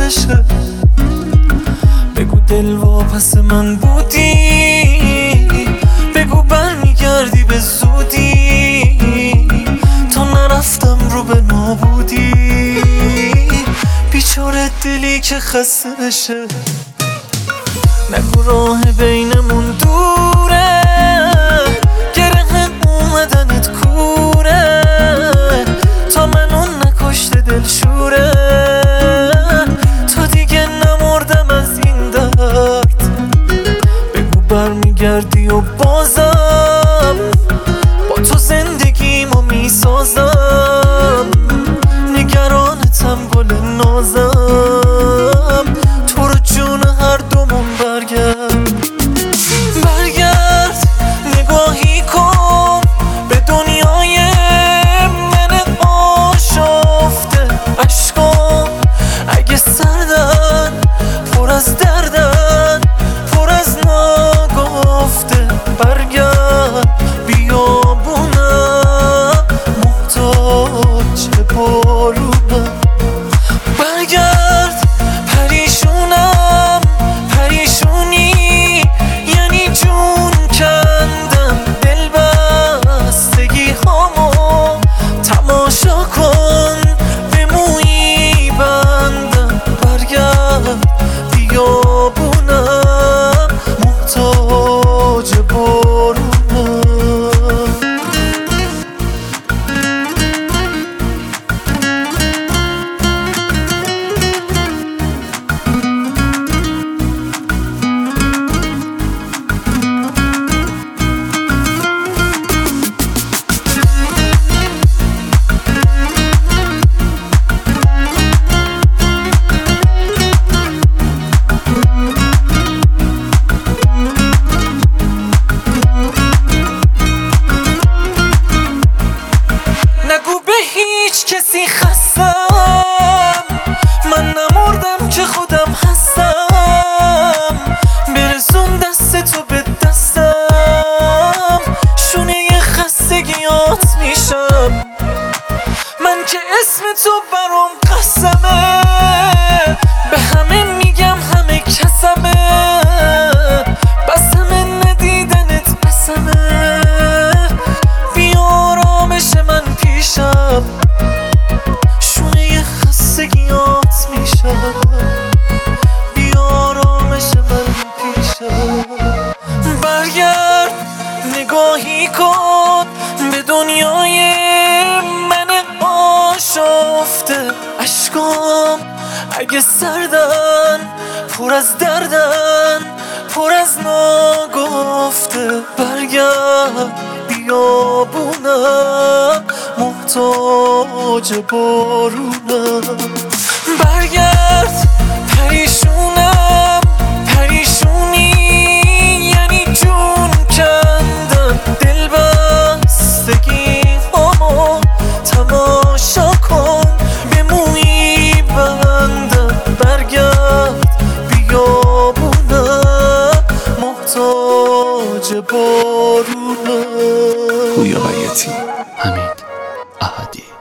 عشقه. بگو دل واپس من بودی، بگو برمیگردی به زودی، تا نرفتم رو به نابودی. بیچاره دلی که خسته بشه، نگو راه بینمون دوره، گره اومدنت کوره، تا منو نکشته دلشوره، تا دیگه نمردم از این درد. بگو برمیگردی و بازم با تو زندگیمو میسازم، نگرانتم گل نازم، تو رو جون هر دومون برگرد. برگرد نگاهی کن به دنیای من آشفته، عشقام اگه سردن پر از دردن، پر از ناگفته. برگرد بیابونم محتاج بارونم، برگرد پریشونم، پریشونی یعنی جون کندم، دل بستگی هامو تماشا کن به مویی بندم. برگرد بیابونم محتاج بارونم. نگو به هیچ کسی خستم، من نمردم که خودم هستم، برسون دست تو به دستم، شونه خستگیات میشم، من که اسم تو برام قسمه، به همه میگم همه کسمه، بسمه ندیدنت بسمه، بیارامش من پیشم، شونه خستگیات میشم، بیارامش من پیشم. برگرد نگاهی کن به دنیای من آشفته، عشقام اگه سردن پر از دردن، پر از ناگفته. برگرد بیابونم محتاج بارونم، برگرد پریشونم، پریشونی یعنی جون کندم، دل بستگی هامو تماشا کن به مویی بندم. برگرد بیابونم محتاج بارونم. پویا بیاتی، حمید احدی.